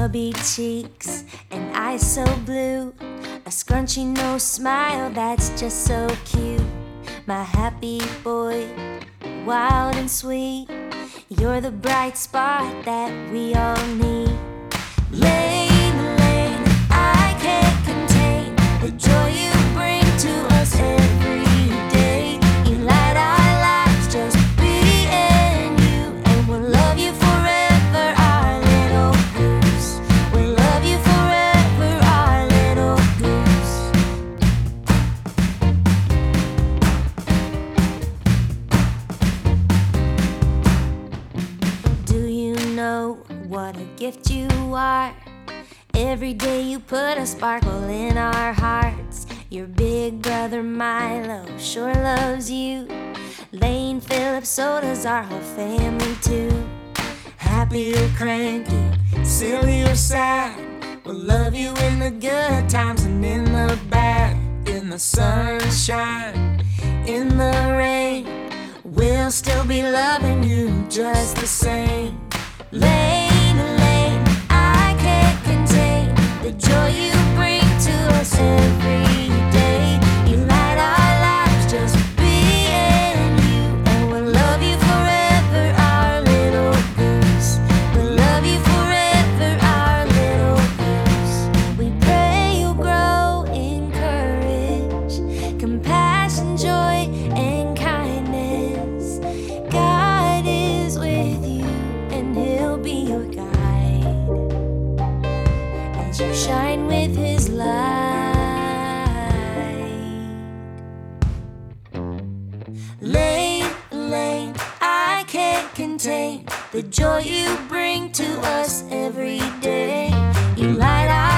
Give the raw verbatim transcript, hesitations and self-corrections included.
chubby cheeks and eyes so blue, a scrunchy nose smile that's just so cute. My happy boy, wild and sweet, you're the bright spot that we all need. Lane, lane, I can't contain the joy you bring to us every day. You light our lives, just being you, and we'll love you forever, our little goose. We'll love you forever, our little goose. Do you know what a gift you are? Every day you put a sparkle in our hearts. Your big brother Milo sure loves you. Lane Phillips, so does our whole family too. Happy or cranky, silly or sad, we'll love you in the good times and in the bad. In the sunshine, in the rain, we'll still be loving you just the same. Lane, lane, I can't contain the joy you bring to us every day. You light our lives, just being you, and we'll love you forever, our little goose. We'll love you forever, our little goose. We pray you'll grow in courage, compassion, joy, and kindness. God is with you, and He'll be your guide as you shine with His light. Lane, lane, I can't contain the joy you bring to us every day. You light our